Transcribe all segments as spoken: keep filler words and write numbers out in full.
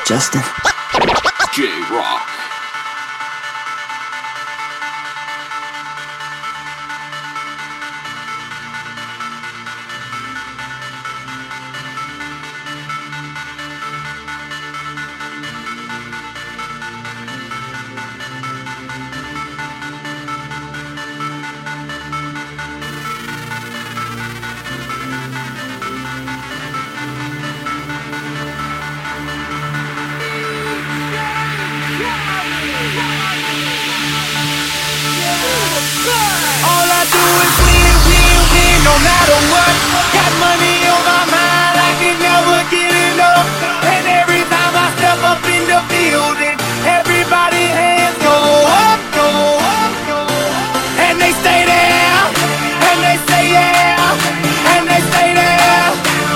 Justin. J-Rock. All I do is win, win, win, no matter what. Got money on my mind, I can never get enough. And every time I step up in the building, everybody hands go up, go up, go up. And they stay there, and they say yeah, and they stay there.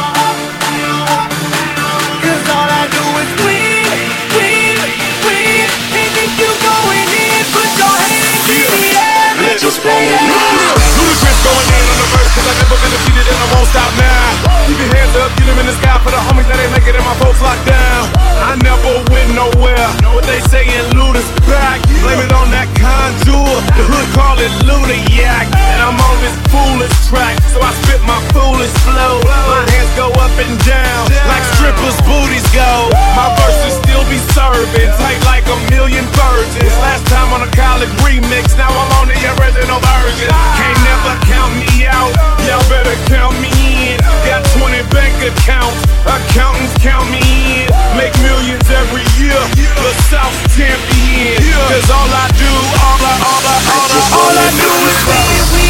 Cause all I do is win, win, win. And if you going in, put your hands in the air. Let's just go in. Ludacris going in on the verse, cause I never been defeated and I won't stop now. Keep your hands up, get them in the sky for the homies that ain't make it and my folks locked down. I never went nowhere, what they saying Luda's back. Blame it on that contour, the hood call it Ludiac. And I'm on this foolish track, so I spit my foolish flow. My hands go up and down, like strippers' booties go. My verses still be serving, tight like a million virgins. Last time on a college remix, now I'm on the original version. Can't never count me out, y'all better count me in. Got twenty bank accounts, accountants count me in. Make millions every year, the South champion. Cause all I do, all I, all I, all I, all I do is win.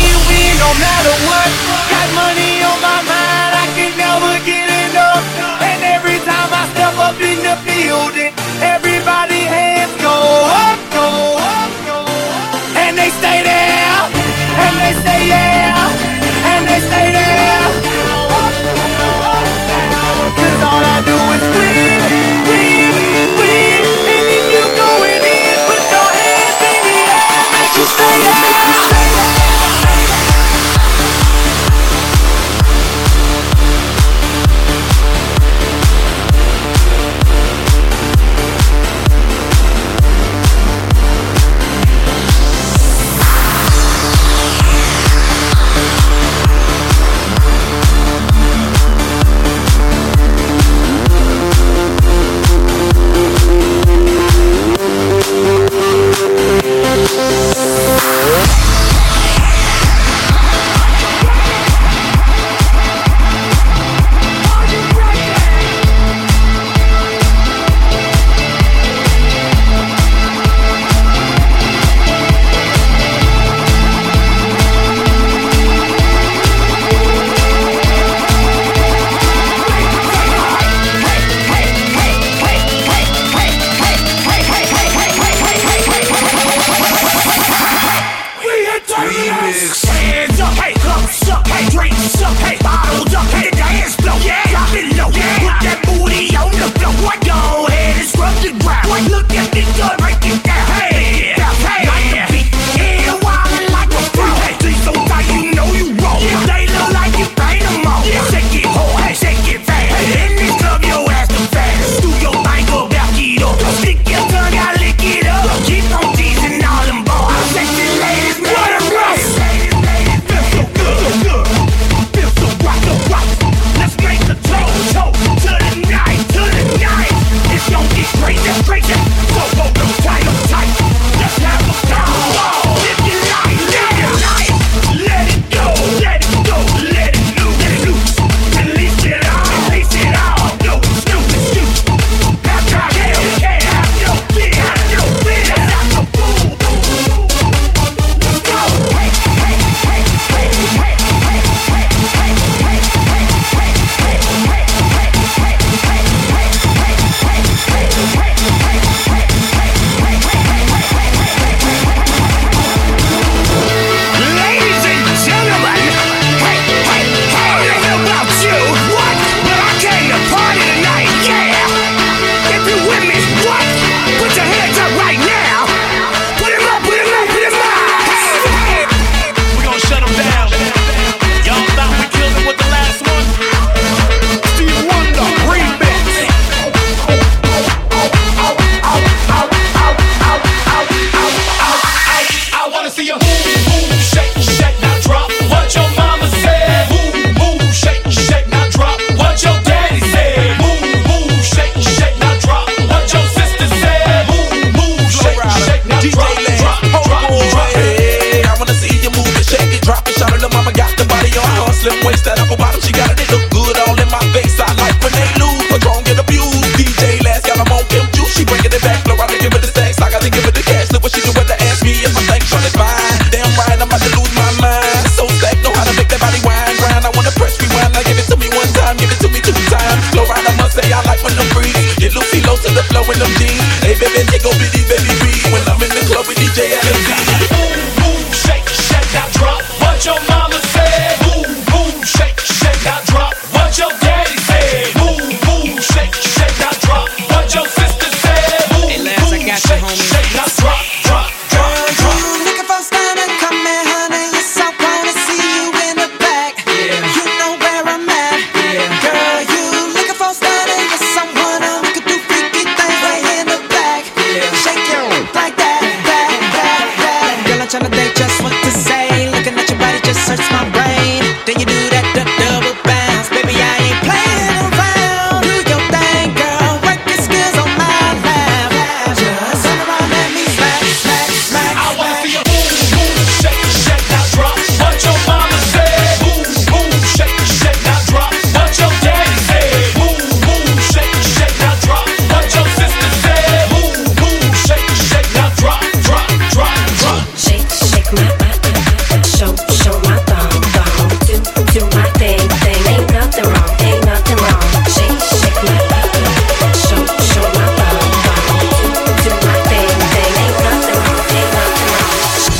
got the body on her, slim waist, that upper bottom, she got it, it look good all in my face. I like when they lose, but don't get abused. D J last got them on Kim Juice, she bringing it back, flow out and give it the stacks, I gotta give it the cash. Look what she do with the ask me if I think Shawty's fine. Damn right, I'm about to lose my mind. So stack, know how to make that body wine, grind. I wanna press rewind, now give it to me one time, give it to me two times. Flow right, I must say I like when them breathe. Get Lucy low to the flow in them jeans. Hey baby, they go bitty baby breathe. When I'm in the club with D J L M Z. Boom, boom, shake, shake, now drop what your mama said. Boom, boom, shake, shake, now drop what your daddy said. Boom, boom, shake, shake, now drop what your sister said. Boom, hey, Lance, boom, I got shake, you, shake, now drop, drop, drop, drop. You looking for style to come in, honey? Yes, I wanna see you in the back. Yeah, you know where I'm at. Yeah, girl, you looking for style? Yes, I wanna. We could do freaky things right in the back. Yeah, shake your like that, that, that, that. Girl, I'm tryna think just what to say. Looking at your body just hurts my brain. Then you do that d- double bounce, baby. I ain't playing around. Do your thing, girl. Work your skills on my lap. Just turn around and me smack, smack, smack. I wanna see you boom, boom, shake, shake, now drop what your mama said. Boom, boom, shake, shake, now drop what your daddy said. Boom, boom, shake, shake, now drop what your sister said. Boom, boom, shake, shake, now drop, drop, drop, drop. Shake, shake my body, show, show my thong, thong. Do, do my thing, thing. Ain't nothing wrong, ain't nothing wrong. Shake, shake my body, show, show my thong, thong. Do, do my thing, thing. Ain't nothing wrong, ain't nothing wrong.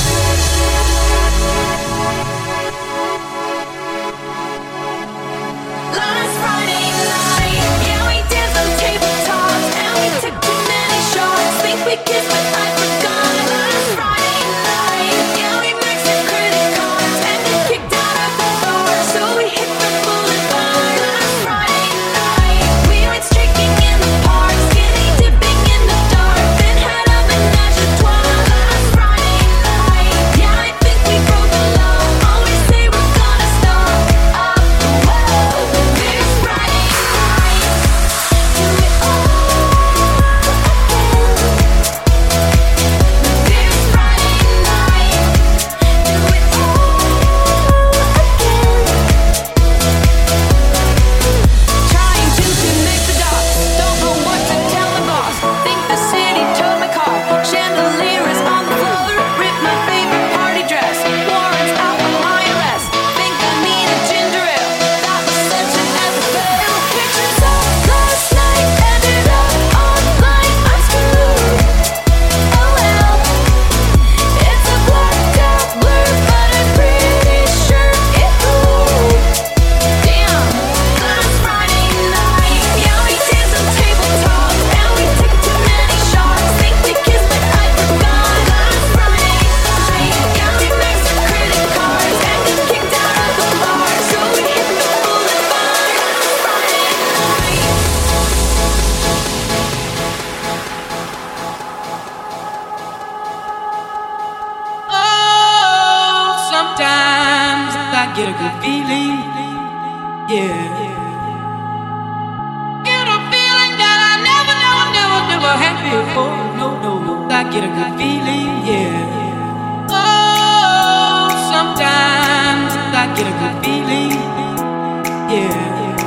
Last Friday night, yeah, we did some tabletops and we took too many shots. Think we kissed, but I forgot. Last Friday night, yeah, we maxed our credit cards and got kicked out of the bar, so we hit the boulevard. Last Friday night, we went streaking in the park, skinny dipping in the dark, then had a menage a trois. Last Friday night, yeah, I think we broke the law. Always say we're gonna stop. Oh, whoa, this Friday night, do it all again. This Friday night, do it all again. Trying to connect the dots, don't know what to tell the boss. Think the city towed my car, chandelier is on the floor. Rip my favorite party dress, warrants out on my arrest. Think I need a ginger ale, that was such an epiphany. Pictures of last night ended up online. I'm screwed. Oh well, it's a blacked out blur, but I'm pretty sure it moved. Damn, last Friday night, yeah, we did some tabletops and we took too many shots. Think we kissed, but I forgot. Last Friday night, yeah, we maxed our credit cards and got kicked out of the bar, so we hit the boulevard. Last Friday night. Oh, sometimes I get a good feeling, yeah. Get a feeling that I never, never, never, never had before. No, no, no, I get a good feeling, yeah. Oh, sometimes I get a good feeling, yeah.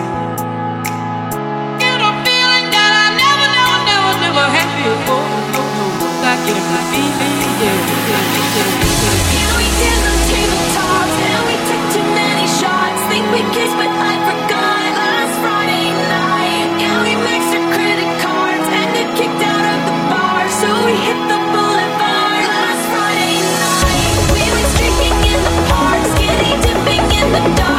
Get a feeling that I never, never, never, never had before. No, no, no, I get a good feeling, yeah. Yeah, we did some tabletops and we took too many shots. Think we kissed, but I forgot. Last Friday night, yeah, we maxed our credit cards and got kicked out of the bar, so we hit the boulevard. Last Friday night, we went streaking in the park, skinny dipping in the dark.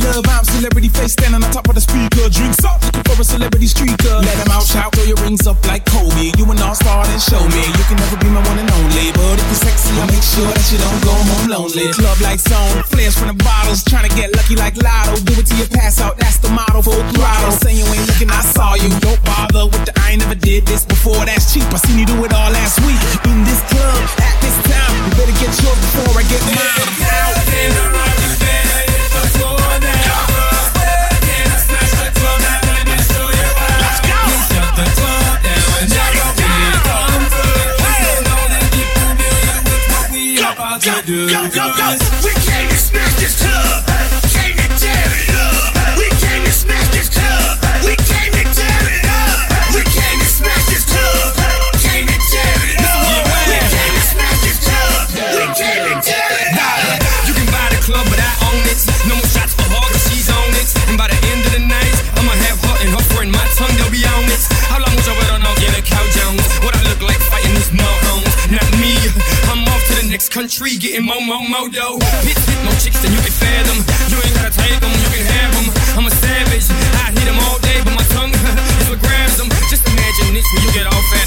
love, I'm celebrity face standing on top of the speaker. Drinks up, looking for a celebrity streaker. Let them out, shout, throw your rings up like Kobe. You an all-star, then show me. You can never be my one and only, but if you're sexy, I'll make sure that you don't go home lonely. Club lights on, flares from the bottles, trying to get lucky like Lotto. Do it till you pass out, that's the motto. Full throttle, say you ain't looking, I saw you. Don't bother with the I ain't never did this before, that's cheap. I seen you do it all last week. In this club, at this time, you better get yours before I get mine. Out in the rock, you better hit the floor now. Can I smash the club now? Let me show you how. Let's go! We shut the club down and now we come through. We don't know that you familiar with what we about to do. Go, go, go! We came to smash this club. Came to tear it up. We came to smash this club. We came to tear it up. We came to smash this club. Came to tear it up. We came to smash this club. We came to tear it up. You can buy the club, but I own it. No more shots for her, cause she's on it. And by the end of the night, I'ma have her and her friend, my tongue, they'll be on it. How long was I wait on I'll get a cow Jones? What I look like fighting these morons? Not me. I'm off to the next country, getting more, more, more dough. Hit, hit, more chicks than you can fathom. You ain't gotta take them, you can have them. I'm a savage, I hit them all day, but my tongue is what grabs them. Just imagine this when you get off at.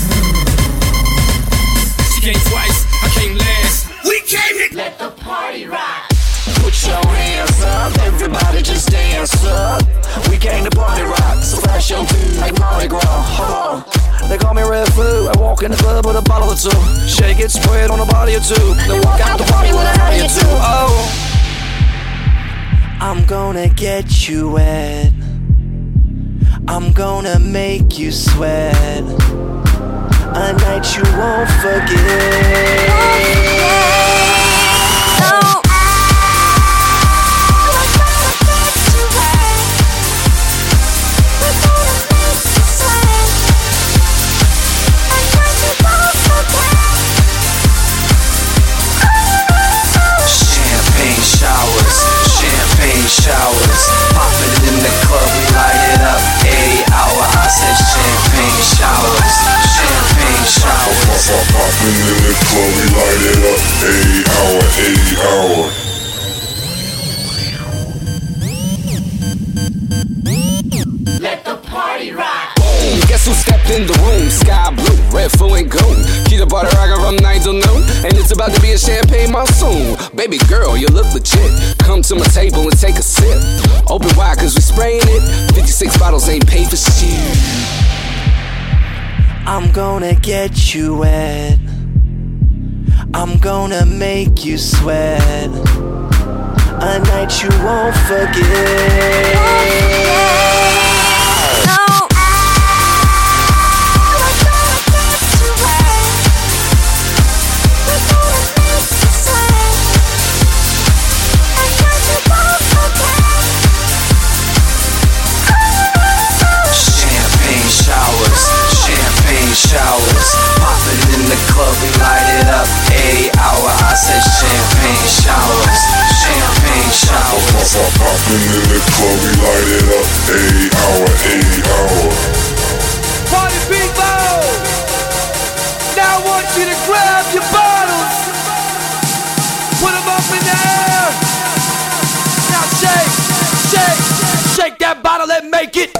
She came twice, I came last. We came to let the party rock. Put your hands up, everybody just dance up. We came to party rock, so flash your feet like Mardi Gras. Oh, they call me Red Flu. I walk in the club with a bottle or two. Shake it, spread on a body or two. Then walk out the party with a howdy or two. Oh, I'm gonna get you wet. I'm gonna make you sweat. A night you won't forget. Oh. Showers, popping it in the club, we light it up. Eighty hour, I said champagne showers, champagne showers. Popping in the club, we light it up. Eighty hour, eighty hour. Let the party rock. Boom, guess who stepped in the room? Sky blue, red, full and gold. Keep the butter rockin' from nine till noon, and it's about to be a champagne monsoon. Baby girl, you look legit. Come to my table and take a sip. Open wide cause we spraying it. fifty-six bottles ain't paid for shit. I'm gonna get you wet. I'm gonna make you sweat. A night you won't forget. Showers, popping in the club, we light it up. Eighty hour, I said champagne showers, champagne showers. Popping in the club, we light it up. Eighty hour, eighty hour. Party people, now I want you to grab your bottles, put them up in the air. Now shake, shake, shake that bottle and make it.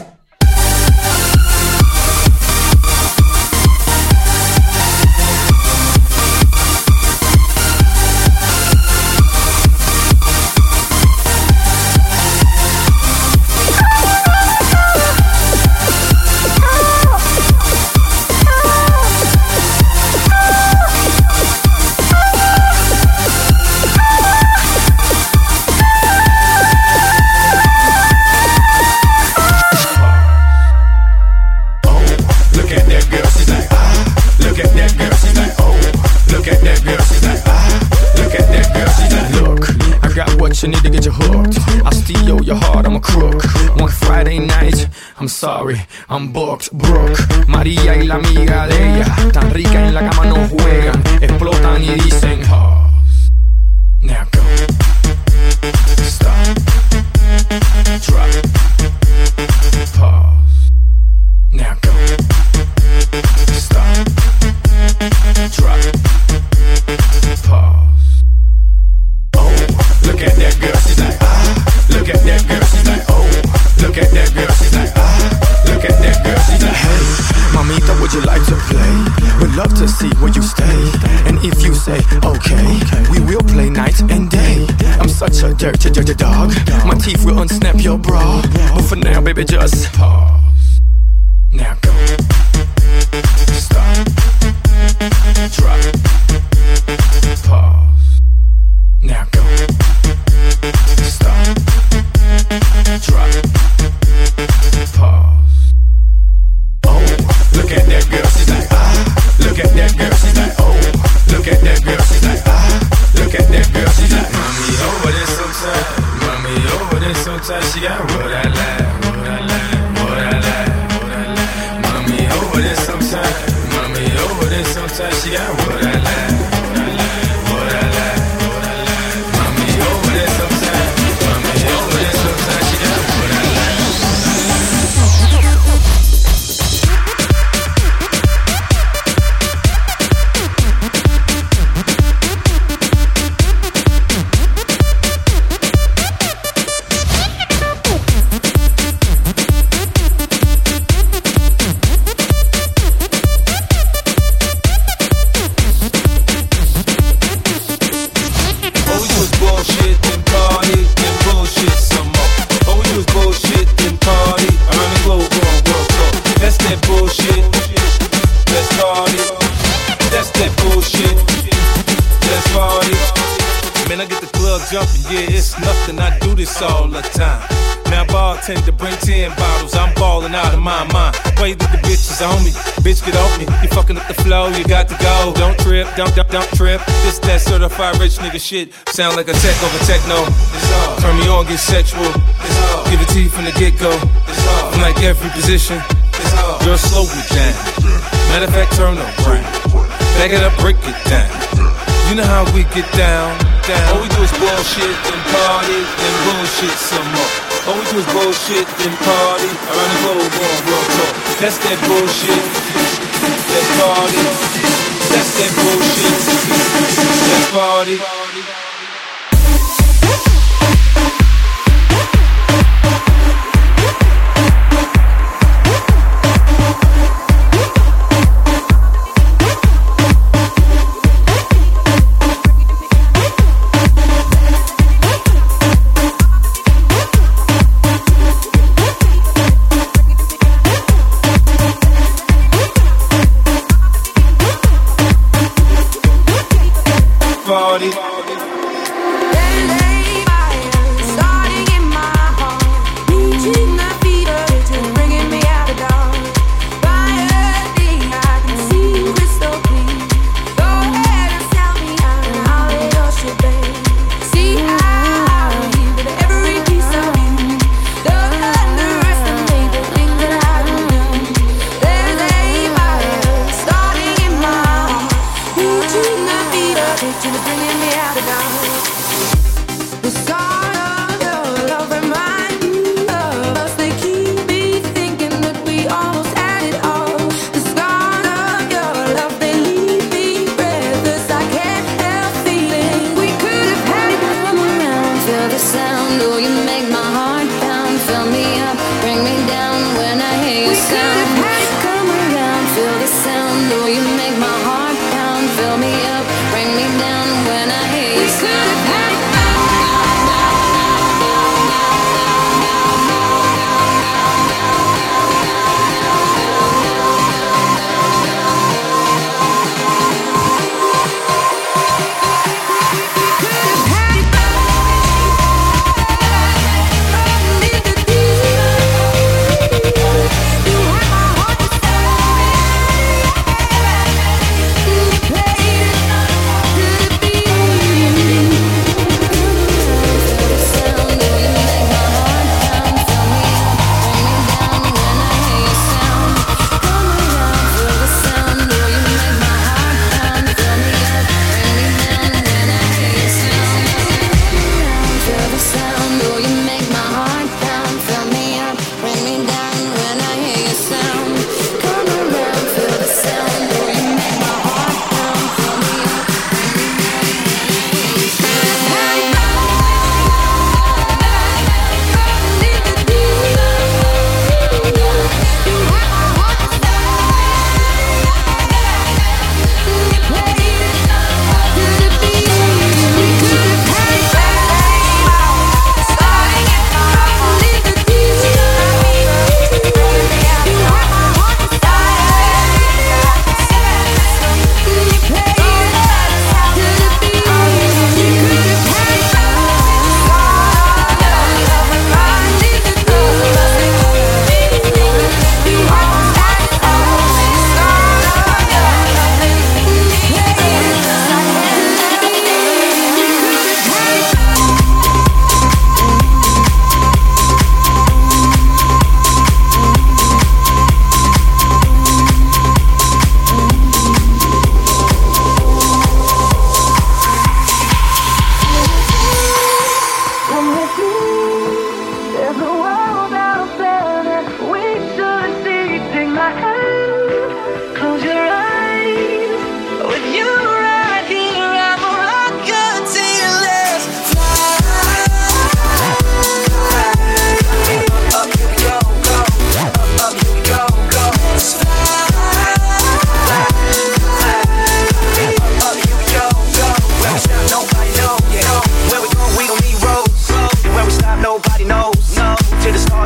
You need to get you hooked. I steal your heart, I'm a crook. One Friday night, I'm sorry, I'm booked. Brooke, María y la amiga de ella, tan rica en la cama no juegan, explotan y dicen pause. Now go. Stop. Drop. Pause. Now go. Stop. Drop. Pause. Oh, look at that girl, she's like, ah. Look at that girl, she's dirt, dirt, dirt, dog. My teeth will unsnap your bra. But for now, baby, just pause. Now go. Stop. Drop. Pause. Now go. Stop. Drop. Pause. Oh, look at that girl, she's like, ah. Look at that girl, she's like, oh. Look at that girl, she's like, ah. Look at that girl, she's like, mommy over there sometimes. Mommy over there sometimes. She got what I like, what I like, what I like, what I like. Mommy over there sometimes. Mommy over there sometimes. She got what I like, what I like, what I like, what I like. Mommy over there sometimes. Mommy over there sometimes. She got what I like. All the time. Now bartender bring ten bottles. I'm balling out of my mind. Why you think the bitch is on me? Bitch, get off me. You fucking up the flow. You got to go. Don't trip. Don't don't don't trip. This that certified rich nigga shit. Sound like a tech over techno. It's all. Turn me on, get sexual. It's all. Give it to you from the get go. It's all. From like every position. It's all. Girl, slow it down. Matter of fact, turn around. Back it up, break it down. You know how we get down, down. All we do is bullshit and party, then bullshit some more. All we do is bullshit and party around the globe, on world tour. That's that bullshit. Let's party. That's that bullshit. Let's party. Party.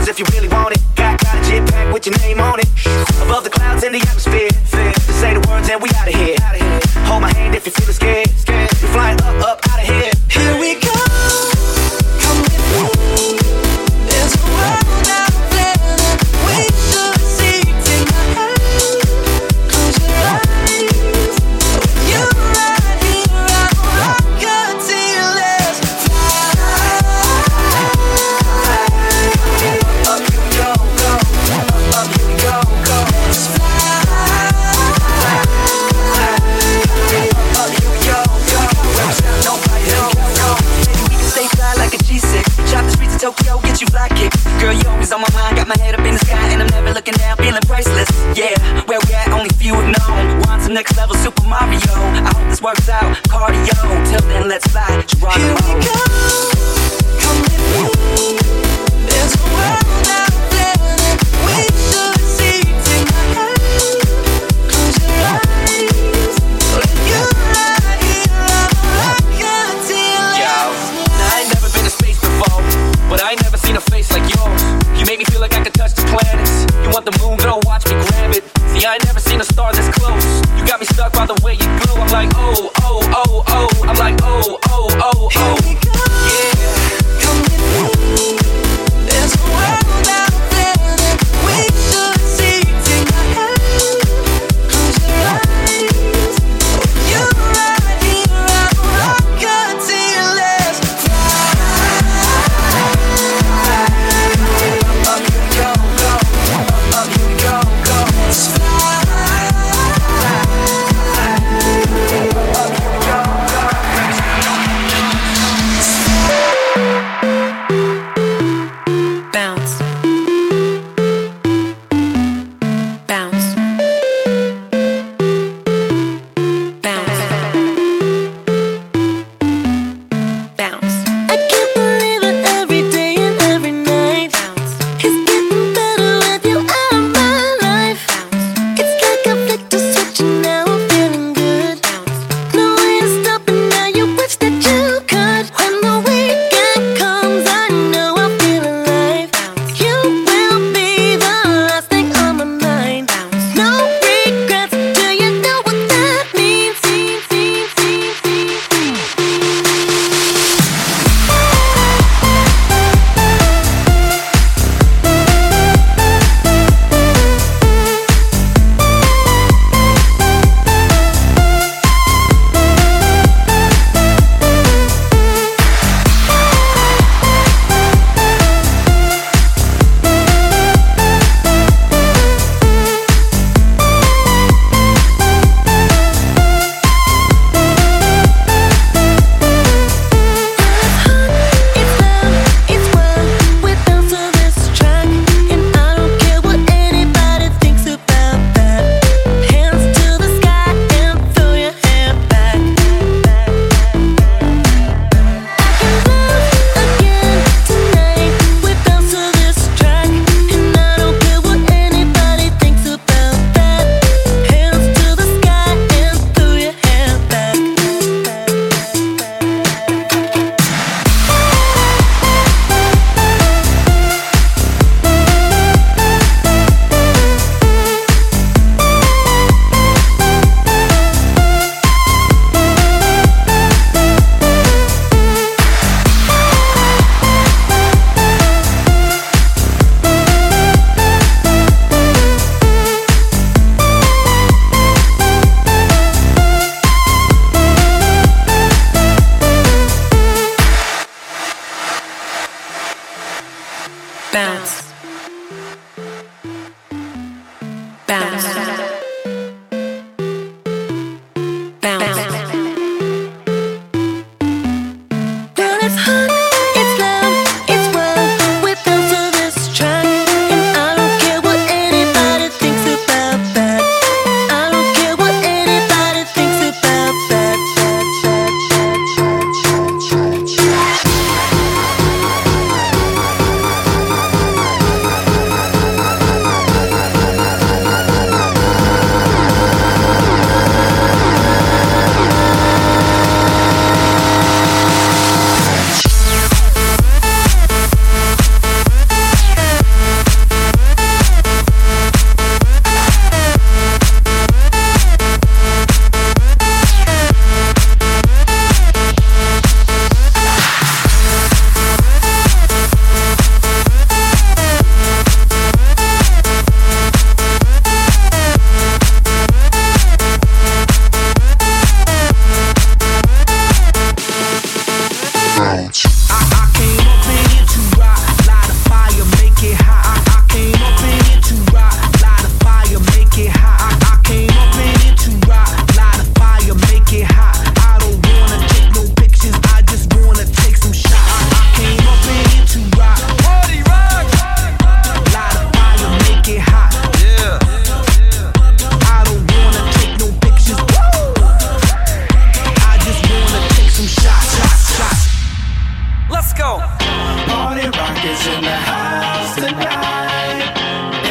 if you really want it. Got, got a jet pack with your name on it. Above the clouds in the atmosphere. Just say the words and we outta here. Hold my hand if you're feeling scared. We're flying up, up, outta here. Here we go. Come with me. There's a world out there that we should see. Take my hand, close your eyes. With you right here, I will rock you till it's fly. Up you go, go. Up, up you go, go. It's fly. Up you go, go. Where it's not nobody, no, no. Maybe we can stay fly like a G six. Shop the streets of Tokyo, get you fly kick. Girl, you always on my mind, got my head up in the sky, and I'm never looking down, feeling priceless. Yeah, where we at, only few have known. Want some next level Super Mario. I hope this works out, cardio. Till then, let's fly, Geronimo. Here we go, come with me. There's a world out there that we should see. Take my hand, close your eyes. With you right here, I will rock you till Yo, it's now I ain't never been to space before, but I ain't never seen a face like yours. You make me feel like I could touch the planets. You want the moon, girl, watch me grab it. See, I ain't never seen a star this close. You got me stuck by the way you glow. I'm like, oh, oh, oh, oh. I'm like, oh, oh, oh, oh. Here we go. Yeah. Come with me. There's a world out there that we should see. Take my hand, close your eyes. With you right here, I will rock you till it's fly. Up you go, go. Up you go, go. It's fly. Up you go, go. Bounce. Bounce. Bounce. Bounce. I can't believe it every day and every night. Bounce. It's getting better with you out of my life. Bounce. It's like I flicked a switch and now I'm feeling good. Bounce. No way to stop it now, you wish that you could. When the weekend comes, I know I'll feel alive. Bounce. You will be the last thing on my mind. Bounce. No regrets, do you know what that means? It's loud, it's wild, we bounce to this track, and I don't care what anybody thinks about that. Hands to the sky and throw your hair back. I can love again tonight. We bounce to this track, and I don't care what anybody thinks about that. Hands to the sky and throw your hair back. Bounce. Bounce. Bounce. Well, it's hot, it's loud, it's wild. We bounce to this track, and I don't care what anybody thinks about that. I don't care what anybody thinks about that.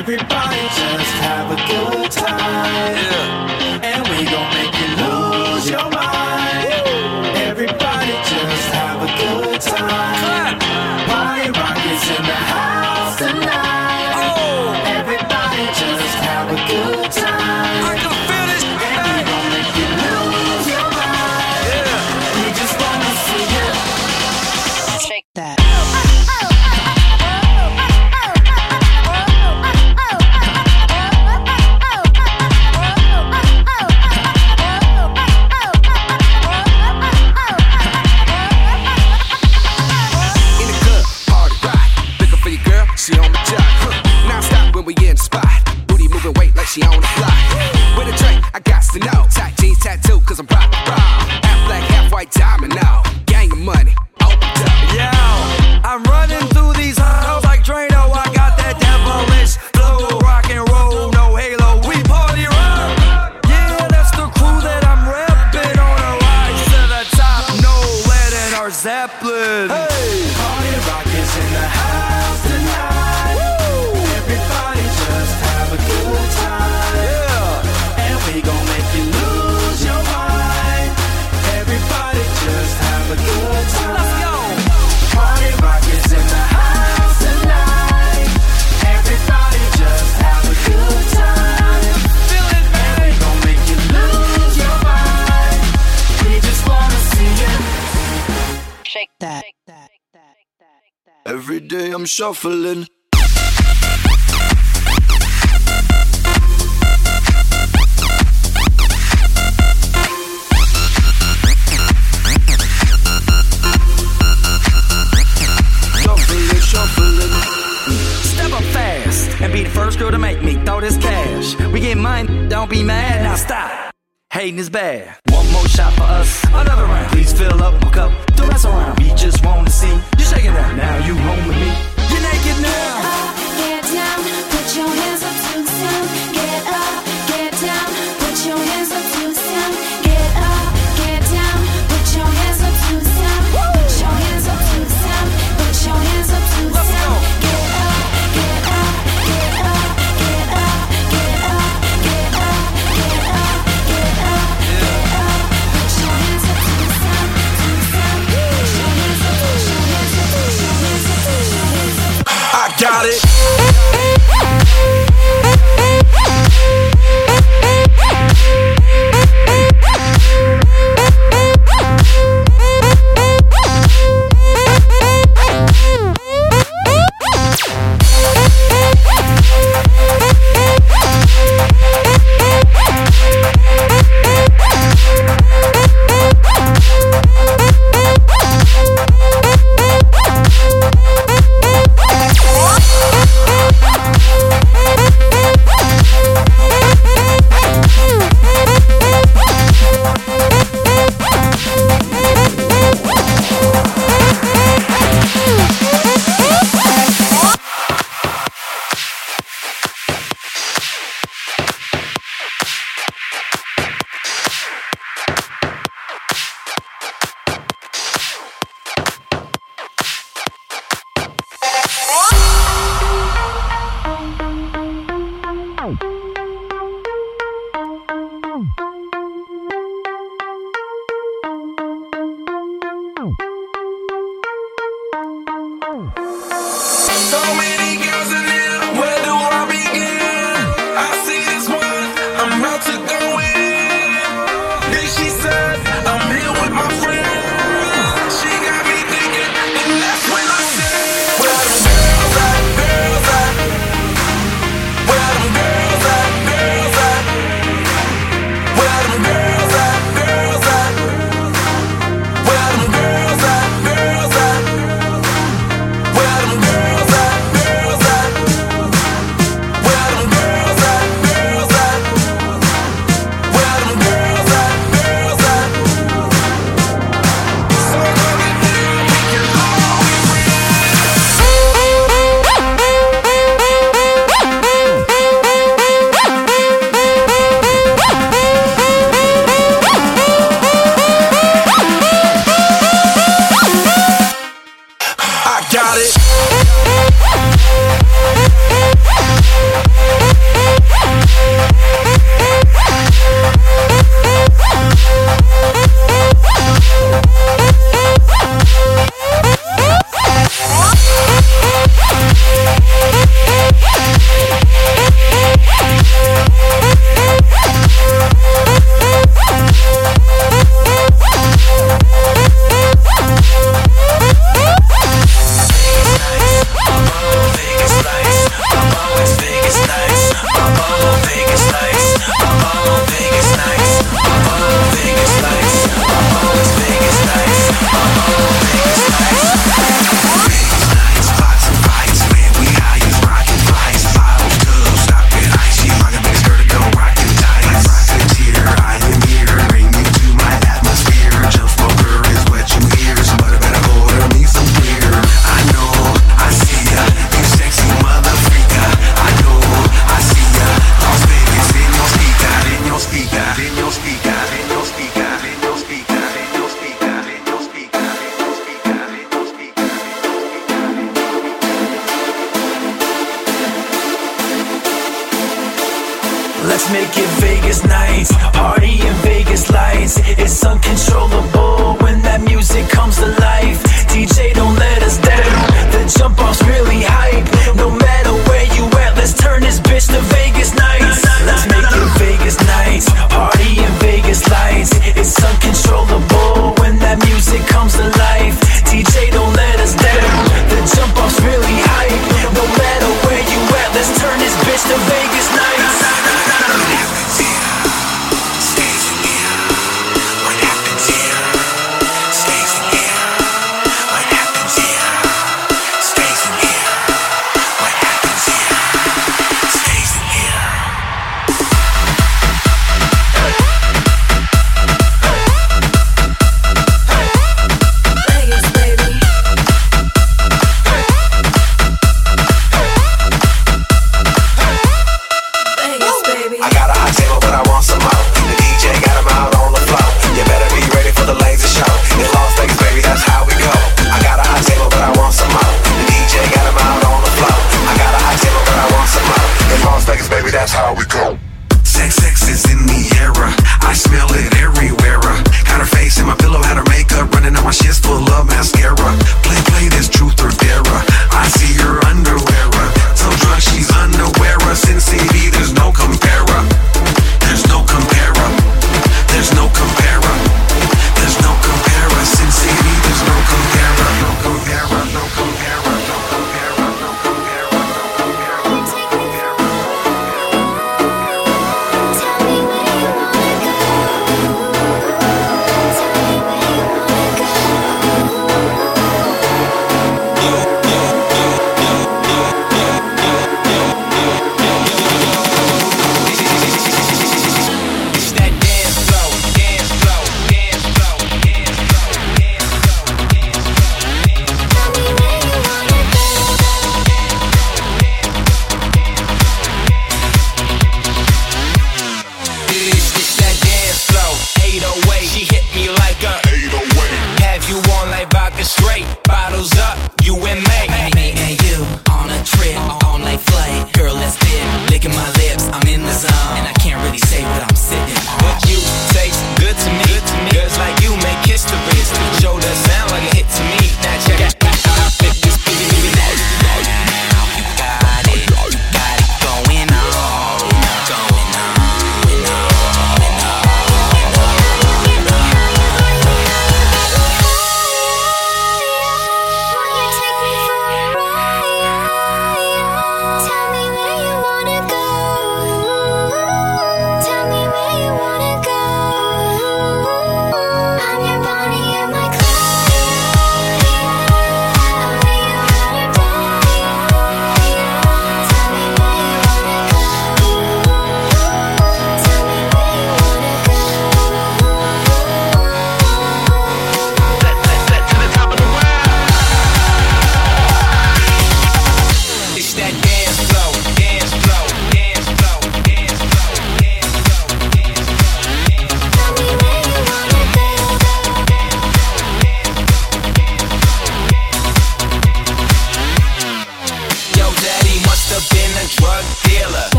Everybody just have a good time. Yeah. And we gon' make you lose your mind. Woo. Everybody just have a good time. Party rock is in the house tonight. Oh. Everybody just have a good time. I can feel this. And we gon' make you lose your mind. Yeah. We just wanna see you shake that. She on the job, huh. Non-stop when we in the spot. Booty moving weight like she on the block. With a drink, I got to know. Tight jeans tattoo, cause I'm rock, rock. Half black, half white diamond now. Gang of money, opened up. Yo, I'm running through these halls like Drano. I got that devilish flow, rock and roll, no halo. We party rock. Yeah, that's the crew that I'm repping on a rise to the top. No lead in our Zeppelin. Hey, party rock is in the house tonight. Woo. Everybody just have a good time. Yeah, and we gon' make you lose your mind. Everybody just have a good time. Let's go. Party rock is in the house tonight. Everybody just have a good time. Feel it, man. And we gon' make you lose your mind. We just wanna see you shake that. Every day I'm shuffling. Shuffling, shuffling. Step up fast and be the first girl to make me throw this cash. We get mine, don't be mad, now stop. Hating is bad. One more shot for us, another round. Please fill up my cup, don't mess around. We just wanna see you shaking that. Now you home with me, you're naked now. Get up, get down, put your hands up to the sound. Get up, get down, put your hands up to the sound. Get up, get down, put your hands up to the sound. Put your hands up to the sound. Put your hands up to the sound. Get up, get up, get up, get up, get up, get up, get up, get up, get up. Put your hands up to the sound, to the sound. Put your hands up, put your hands up, put your hands up, put your hands up. I got Let's make it Vegas nights, party in Vegas lights. It's uncontrollable when that music comes to life. D J, don't let us down. The jump off's really hype. No